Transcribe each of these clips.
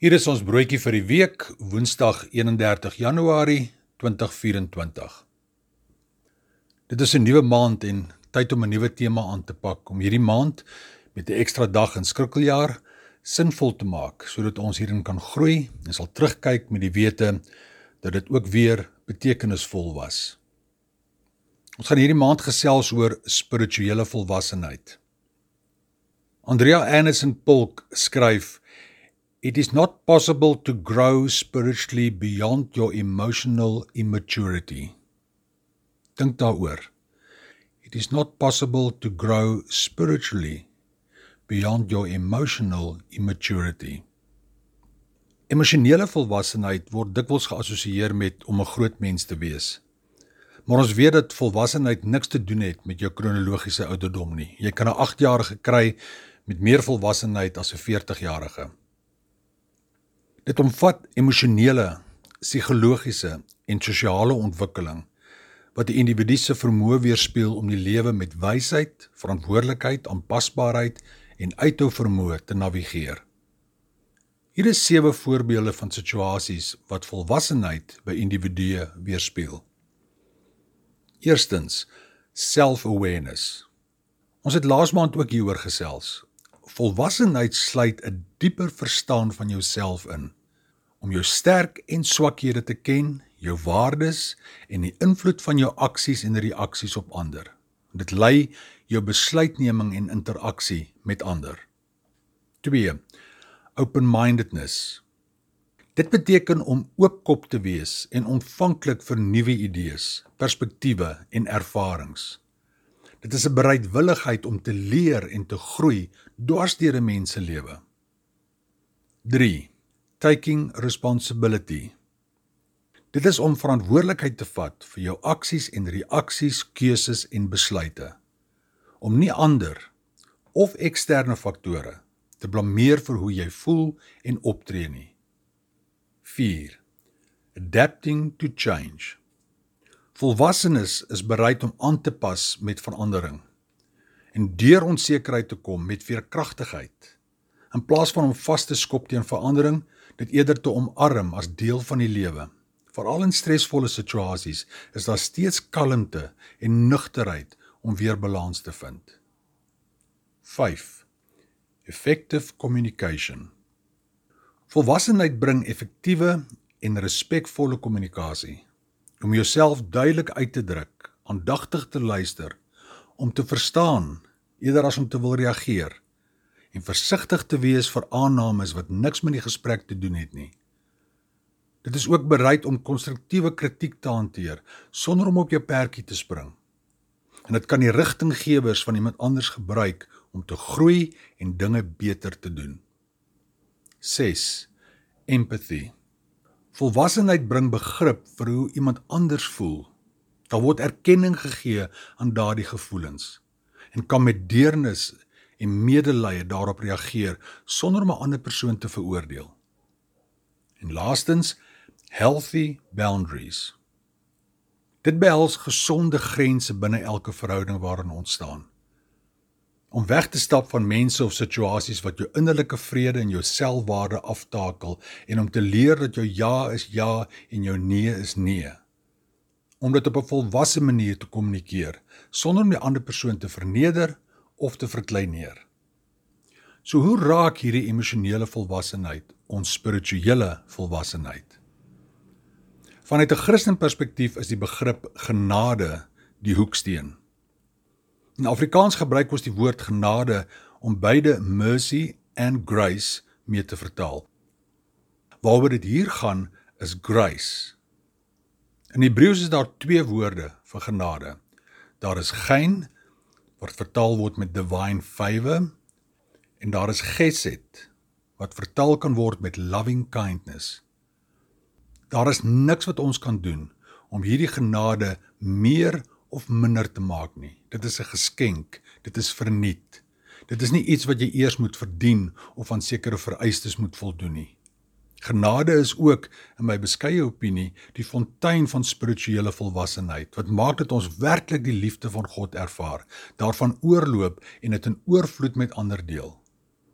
Hier is ons broodjie vir die week, Woensdag 31 Januarie 2024. Dit is 'n nuwe maand en tyd om 'n nuwe tema aan te pak, om hierdie maand met 'n ekstra dag in skrikkeljaar sinvol te maak, sodat ons hierin kan groei en sal terugkyk met die wete dat dit ook weer betekenisvol was. Ons gaan hierdie maand gesels oor spirituele volwassenheid. Andrea Anderson Polk skryf: It is not possible to grow spiritually beyond your emotional immaturity. Dink daaroor. It is not possible to grow spiritually beyond your emotional immaturity. Emosionele volwassenheid word dikwels geassosieer met om 'n groot mens te wees. Maar ons weet dat volwassenheid niks te doen het met jou kronologiese ouderdom nie. Jy kan 'n 8-jarige kry met meer volwassenheid as 'n 40-jarige. Dit omvat emosionele, psigologiese en sosiale ontwikkeling, wat die individu se vermoë weerspieël om die lewe met wysheid, verantwoordelikheid, aanpasbaarheid en uithou vermoë te navigeer. Hier is 7 voorbeelde van situasies wat volwassenheid by individue weerspieël. Eerstens, self-awareness. Ons het laas maand ook hieroor gesels. Volwassenheid sluit 'n dieper verstaan van jouself in, om jou sterk en swakhede te ken, jou waardes en die invloed van jou aksies en reaksies op ander. Dit lei jou besluitneming en interaksie met ander. 2. Open-mindedness. Dit beteken om oopkop te wees en ontvanklik vir nuwe idees, perspektiewe en ervarings. Dit is 'n bereidwilligheid om te leer en te groei dwars deur 'n mens se lewe. 3. Taking responsibility. Dit is om verantwoordelikheid te vat vir jou aksies en reaksies, keuses en besluite. Om nie ander of eksterne faktore te blameer vir hoe jy voel en optree nie. 4. Adapting to change. Volwassenes is bereid om aan te pas met verandering en deur onsekerheid te kom met veerkragtigheid. In plaas van om vas te skop teen verandering, dit eerder te omarm as deel van die lewe. Veral in stresvolle situasies is daar steeds kalmte en nugterheid om weer balans te vind. 5. Effective communication. Volwassenheid bring effektiewe en respekvolle kommunikasie. Om jouself duidelik uit te druk, aandagtig te luister, om te verstaan, eerder as om te wil reageer, en versigtig te wees vir aannames wat niks met die gesprek te doen het nie. Dit is ook bereid om konstruktiewe kritiek te hanteer, sonder om op jou perdjie te spring. En dit kan die rigtinggewers van iemand anders gebruik om te groei en dinge beter te doen. 6. Empathy. Volwassenheid bring begrip vir hoe iemand anders voel. Daar word erkenning gegee aan daardie gevoelens en kan met deernis en medelee daarop reageer sonder om 'n ander persoon te veroordeel. En laastens, healthy boundaries. Dit behels gesonde grense binne elke verhouding waarin ontstaan. Om weg te stap van mense of situasies wat jou innerlike vrede en jou selfwaarde aftakel en om te leer dat jou ja is ja en jou nee is nee. Om dit op 'n volwasse manier te kommunikeer, sonder om die ander persoon te verneder of te verkleineer. So hoe raak hierdie emosionele volwassenheid ons spirituele volwassenheid? Vanuit 'n Christen perspektief is die begrip genade die hoeksteen. In Afrikaans gebruik ons die woord genade om beide mercy and grace mee te vertaal. Waaroor dit hier gaan is grace. In Hebreëus is daar 2 woorde vir genade. Daar is gein, wat vertaal word met divine favor, en daar is gesed, wat vertaal kan word met loving kindness. Daar is niks wat ons kan doen om hierdie genade meer of minder te maak nie. Dit is 'n geskenk, dit is verniet. Dit is nie iets wat jy eers moet verdien of aan sekere vereistes moet voldoen nie. Genade is ook, in my beskeie opinie, die fontein van spirituele volwassenheid, wat maak dat ons werklik die liefde van God ervaar, daarvan oorloop en dit in oorvloed met ander deel.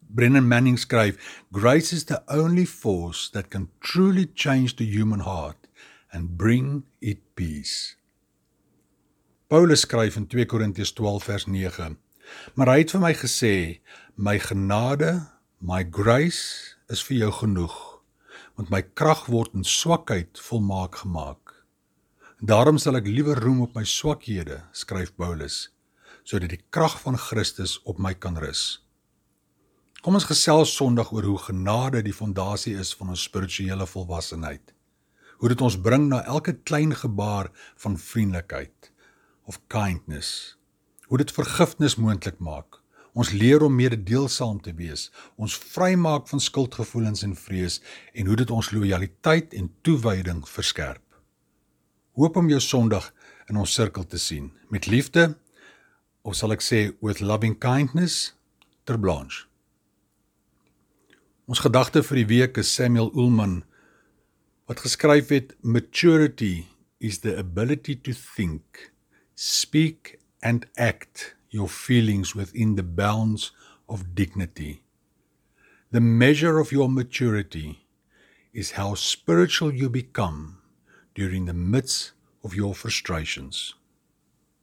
Brennan Manning skryf, "Grace is the only force that can truly change the human heart and bring it peace." Paulus skryf in 2 Korintiërs 12 vers 9, "Maar hy het vir my gesê, my genade, my grace is vir jou genoeg, want my krag word in swakheid volmaak gemaak. Daarom sal ek liewer roem op my swakhede," skryf Paulus, "sodat die krag van Christus op my kan rus." Kom ons gesels Sondag oor hoe genade die fondasie is van ons spirituele volwassenheid. Hoe dit ons bring na elke klein gebaar van vriendelikheid of kindness. Hoe dit vergifnis moontlik maak. Ons leer om mededeelsaam te wees, ons vrymaak van skuldgevoelens en vrees en hoe dit ons lojaliteit en toewyding verskerp. Hoop om jou Sondag in ons sirkel te sien, met liefde, of sal ek sê, with loving kindness, ter Blanche. Ons gedagte vir die week is Samuel Ullman, wat geskryf het, "Maturity is the ability to think, speak and act your feelings within the bounds of dignity. The measure of your maturity is how spiritual you become during the midst of your frustrations."